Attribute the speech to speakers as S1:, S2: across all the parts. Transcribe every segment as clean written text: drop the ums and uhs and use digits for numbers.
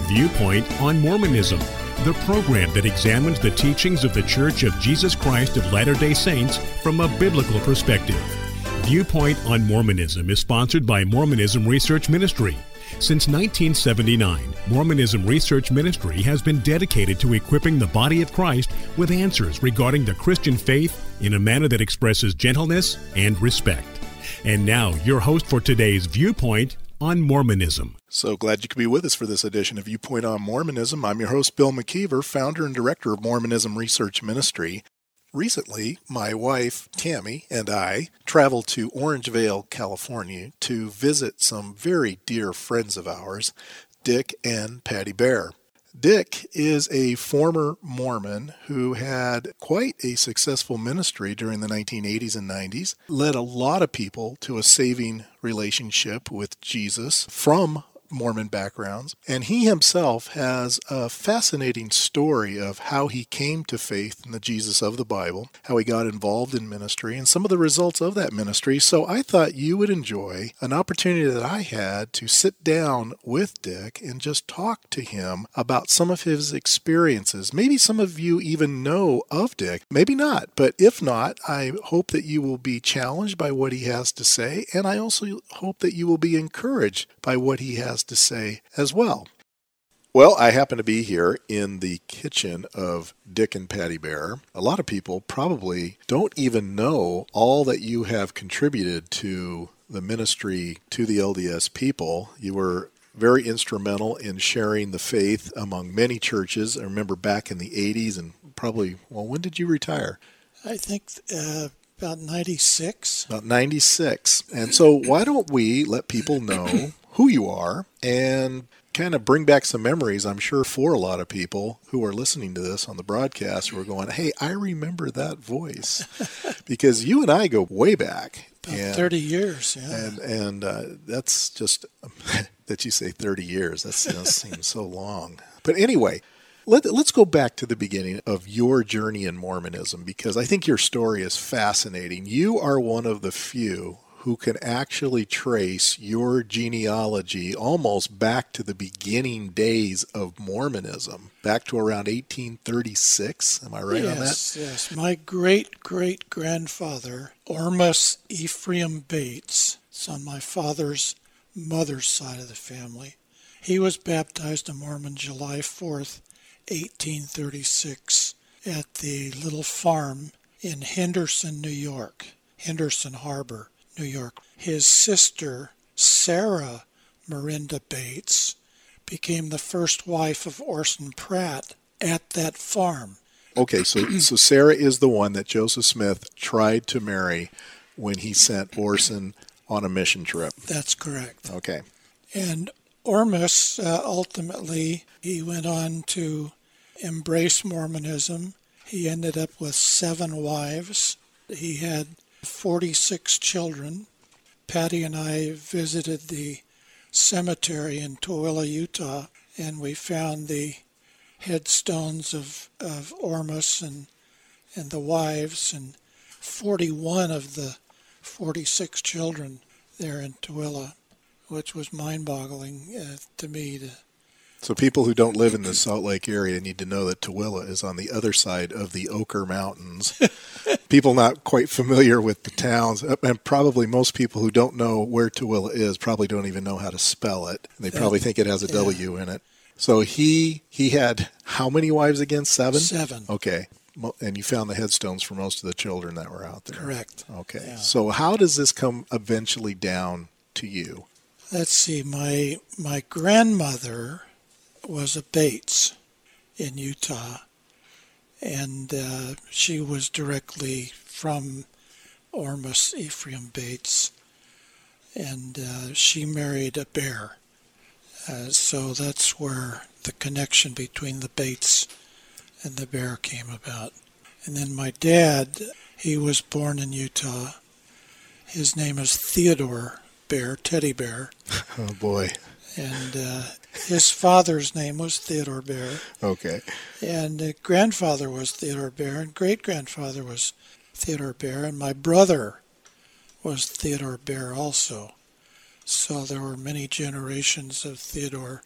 S1: Viewpoint on Mormonism, the program that examines the teachings of the Church of Jesus Christ of Latter-day Saints from a biblical perspective. Viewpoint on Mormonism is sponsored by Mormonism Research Ministry. Since 1979, Mormonism Research Ministry has been dedicated to equipping the body of Christ with answers regarding the Christian faith in a manner that expresses gentleness and respect. And now, your host for today's Viewpoint on Mormonism.
S2: So glad you could be with us for this edition of Viewpoint on Mormonism. I'm your host, Bill McKeever, founder and director of Mormonism Research Ministry. Recently, my wife, Tammy, and I traveled to Orangevale, California to visit some very dear friends of ours, Dick and Patty Bear. Dick is a former Mormon who had quite a successful ministry during the 1980s and 90s, led a lot of people to a saving relationship with Jesus from Mormon backgrounds, and he himself has a fascinating story of how he came to faith in the Jesus of the Bible, how he got involved in ministry, and some of the results of that ministry. So I thought you would enjoy an opportunity that I had to sit down with Dick and just talk to him about some of his experiences. Maybe some of you even know of Dick, maybe not, but if not, I hope that you will be challenged by what he has to say, and I also hope that you will be encouraged by what he has to say as well. Well, I happen to be here in the kitchen of Dick and Patty Bear. A lot of people probably don't even know all that you have contributed to the ministry to the LDS people. You were very instrumental in sharing the faith among many churches. I remember back in the 80s and probably, well, when did you retire?
S3: I think about 96.
S2: About 96. And so why don't we let people know who you are and kind of bring back some memories, I'm sure, for a lot of people who are listening to this on the broadcast who are going, hey, I remember that voice. Because you and I go way back.
S3: About 30 years, yeah.
S2: And that's just, that you say 30 years, that seems so long. But anyway, let's go back to the beginning of your journey in Mormonism, because I think your story is fascinating. You are one of the few who can actually trace your genealogy almost back to the beginning days of Mormonism, back to around 1836. Am I right on that?
S3: Yes. My great-great-grandfather, Ormus Ephraim Bates, is on my father's mother's side of the family. He was baptized a Mormon July 4th, 1836, at the little farm in Henderson, New York, Henderson Harbor, New York. His sister, Sarah Marinda Bates, became the first wife of Orson Pratt at that farm.
S2: Okay, so Sarah is the one that Joseph Smith tried to marry when he sent Orson on a mission trip.
S3: That's correct.
S2: Okay.
S3: And Ormus, ultimately, he went on to embrace Mormonism. He ended up with 7 wives. He had 46 children. Patty and I visited the cemetery in Tooele, Utah, and we found the headstones of Ormus and the wives, and 41 of the 46 children there in Tooele, which was mind-boggling to me.
S2: So people who don't live in the Salt Lake area need to know that Tooele is on the other side of the Oquirrh Mountains. People not quite familiar with the towns, and probably most people who don't know where Tooele is probably don't even know how to spell it. They probably think it has a W in it. So he had how many wives again? 7?
S3: 7.
S2: Okay. And you found the headstones for most of the children that were out there.
S3: Correct.
S2: Okay.
S3: Yeah.
S2: So how does this come eventually down to you?
S3: Let's see. My grandmother was a Bates in Utah, and she was directly from Ormus Ephraim Bates, and she married a Bear. So that's where the connection between the Bates and the Bear came about. And then my dad, he was born in Utah. His name is Theodore Bear, Teddy Bear.
S2: Oh, boy.
S3: And his father's name was Theodore Bear.
S2: Okay.
S3: And grandfather was Theodore Bear, and great-grandfather was Theodore Bear, and my brother was Theodore Bear also. So there were many generations of Theodore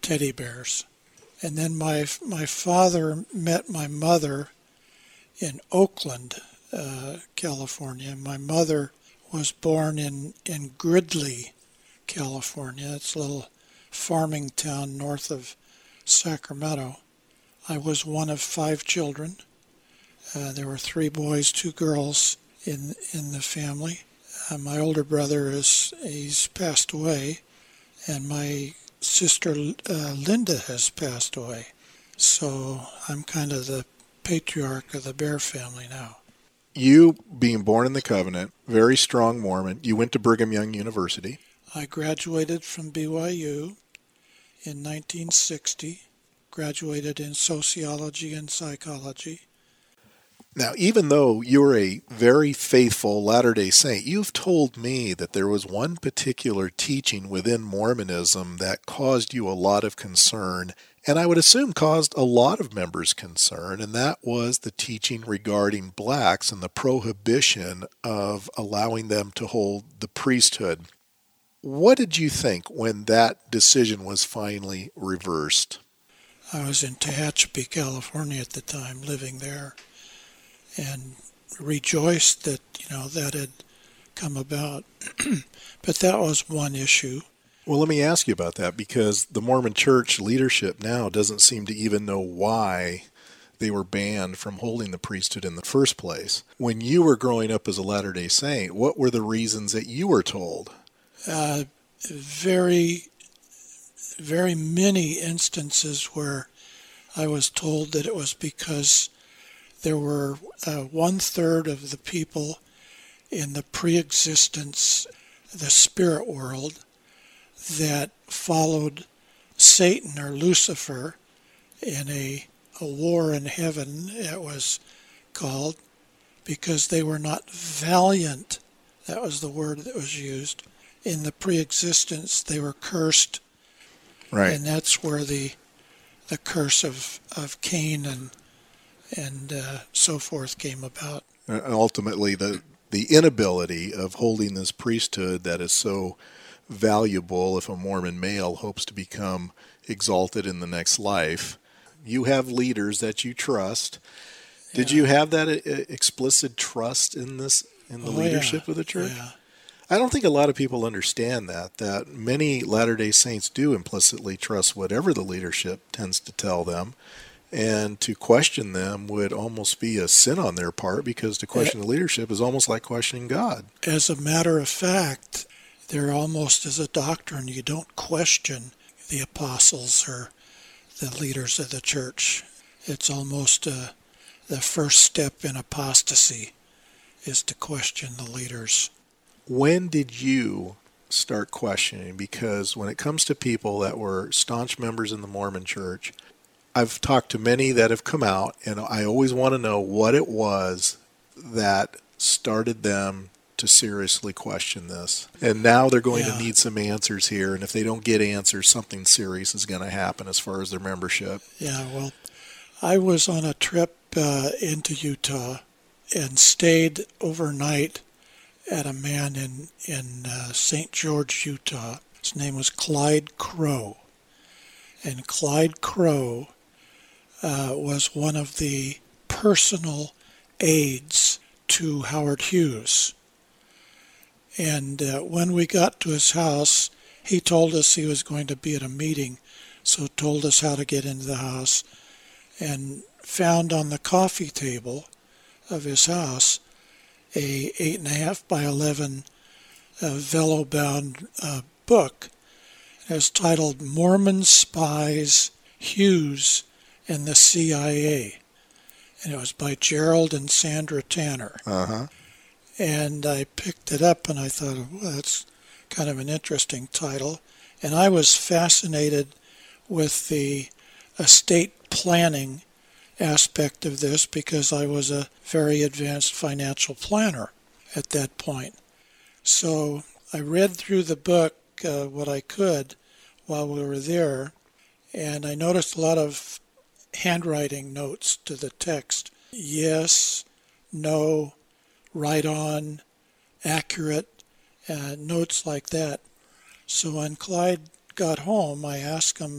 S3: teddy bears. And then my father met my mother in Oakland, California. My mother was born in Gridley, California. It's a little farming town north of Sacramento. I was one of 5 children. There were 3 boys, 2 girls in the family. My older brother he's passed away, and my sister Linda has passed away. So I'm kind of the patriarch of the Bear family now.
S2: You, being born in the Covenant, very strong Mormon, you went to Brigham Young University.
S3: I graduated from BYU in 1960, graduated in sociology and psychology.
S2: Now, even though you're a very faithful Latter-day Saint, you've told me that there was one particular teaching within Mormonism that caused you a lot of concern, and I would assume caused a lot of members concern, and that was the teaching regarding blacks and the prohibition of allowing them to hold the priesthood. What did you think when that decision was finally reversed?
S3: I was in Tehachapi, California at the time, living there, and rejoiced that, that had come about. But that was one issue.
S2: Well, let me ask you about that, because the Mormon Church leadership now doesn't seem to even know why they were banned from holding the priesthood in the first place. When you were growing up as a Latter-day Saint, what were the reasons that you were told?
S3: Very, very many instances where I was told that it was because there were 1/3 of the people in the pre-existence, the spirit world, that followed Satan or Lucifer in a war in heaven, it was called, because they were not valiant. That was the word that was used. In the pre-existence, they were cursed.
S2: Right.
S3: And that's where the curse of Cain and so forth came about.
S2: Ultimately, the inability of holding this priesthood that is so valuable if a Mormon male hopes to become exalted in the next life. You have leaders that you trust. Yeah. Did you have that explicit trust in the leadership of the church?
S3: Yeah.
S2: I don't think a lot of people understand that many Latter-day Saints do implicitly trust whatever the leadership tends to tell them, and to question them would almost be a sin on their part, because to question the leadership is almost like questioning God.
S3: As a matter of fact, they're almost as a doctrine. You don't question the apostles or the leaders of the church. It's almost the first step in apostasy is to question the leaders.
S2: When did you start questioning? Because when it comes to people that were staunch members in the Mormon Church, I've talked to many that have come out, and I always want to know what it was that started them to seriously question this. And now they're going to need some answers here, and if they don't get answers, something serious is going to happen as far as their membership.
S3: Yeah, well, I was on a trip into Utah and stayed overnight at a man in St. George, Utah. His name was Clyde Crow. And Clyde Crow was one of the personal aides to Howard Hughes. And when we got to his house, he told us he was going to be at a meeting, so told us how to get into the house, and found on the coffee table of his house a 8.5 by 11 vellum-bound book. It was titled Mormon Spies, Hughes, and the CIA. And it was by Gerald and Sandra Tanner.
S2: Uh-huh.
S3: And I picked it up and I thought, well, that's kind of an interesting title. And I was fascinated with the estate planning aspect of this because I was a very advanced financial planner at that point. So I read through the book what I could while we were there, and I noticed a lot of handwriting notes to the text. Yes, no, right on, accurate, notes like that. So when Clyde got home, I asked him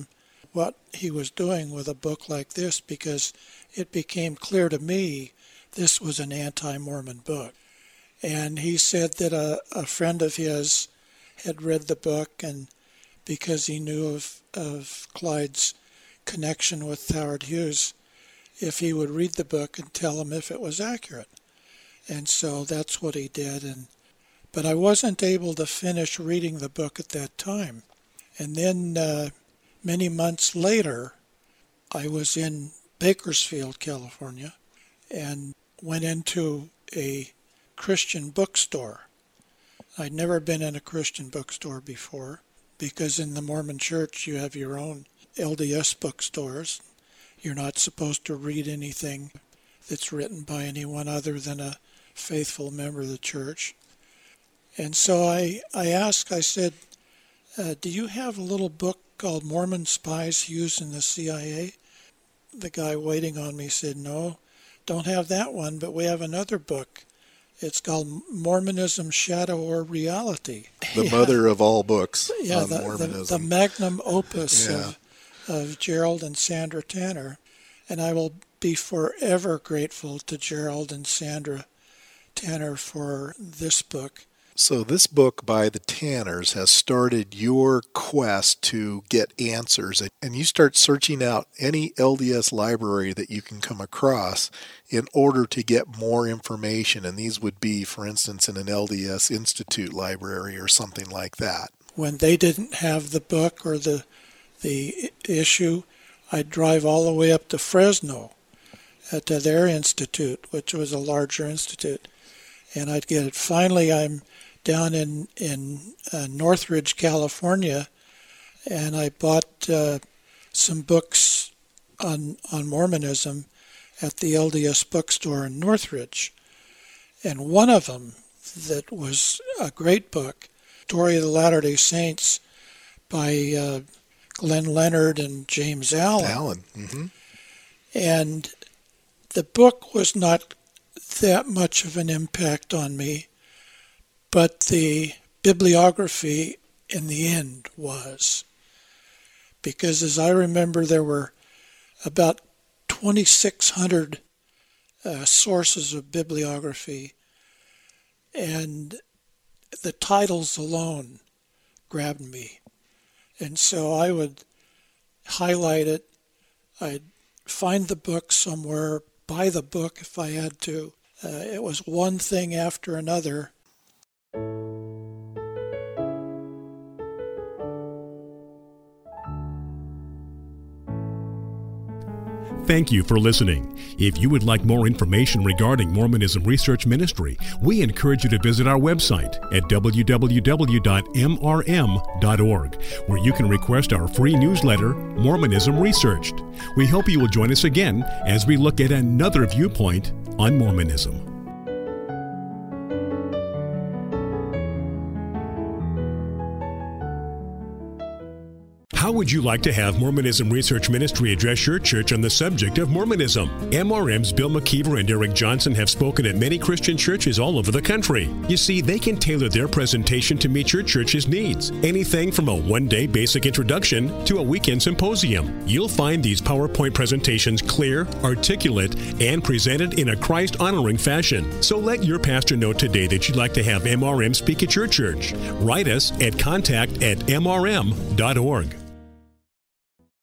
S3: what he was doing with a book like this, because it became clear to me this was an anti-Mormon book. And he said that a friend of his had read the book, and because he knew of Clyde's connection with Howard Hughes, if he would read the book and tell him if it was accurate. And so that's what he did. But I wasn't able to finish reading the book at that time. And then many months later, I was in Bakersfield, California, and went into a Christian bookstore. I'd never been in a Christian bookstore before, because in the Mormon Church you have your own LDS bookstores. You're not supposed to read anything that's written by anyone other than a faithful member of the church. And so I asked, I said, do you have a little book called Mormon Spies Used in the CIA? The guy waiting on me said, no, don't have that one, but we have another book. It's called Mormonism, Shadow or Reality.
S2: The mother of all books on
S3: the
S2: Mormonism.
S3: The magnum opus of Gerald and Sandra Tanner. And I will be forever grateful to Gerald and Sandra Tanner for this book.
S2: So this book by the Tanners has started your quest to get answers, and you start searching out any LDS library that you can come across in order to get more information. And these would be, for instance, in an LDS Institute library or something like that.
S3: When they didn't have the book or the issue, I'd drive all the way up to Fresno to their institute, which was a larger institute, and I'd get it. Finally, I'm down in Northridge, California, and I bought some books on Mormonism at the LDS bookstore in Northridge. And one of them that was a great book, Story of the Latter-day Saints by Glenn Leonard and James Allen.
S2: Mm-hmm.
S3: And the book was not that much of an impact on me, but the bibliography in the end was. Because as I remember, there were about 2,600 sources of bibliography, and the titles alone grabbed me. And so I would highlight it. I'd find the book somewhere, buy the book if I had to. It was one thing after another.
S1: Thank you for listening. If you would like more information regarding Mormonism Research Ministry, we encourage you to visit our website at www.mrm.org, where you can request our free newsletter, Mormonism Researched. We hope you will join us again as we look at another viewpoint on Mormonism. How would you like to have Mormonism Research Ministry address your church on the subject of Mormonism? MRM's Bill McKeever and Eric Johnson have spoken at many Christian churches all over the country. You see, they can tailor their presentation to meet your church's needs. Anything from a one-day basic introduction to a weekend symposium. You'll find these PowerPoint presentations clear, articulate, and presented in a Christ-honoring fashion. So let your pastor know today that you'd like to have MRM speak at your church. Write us at contact@mrm.org.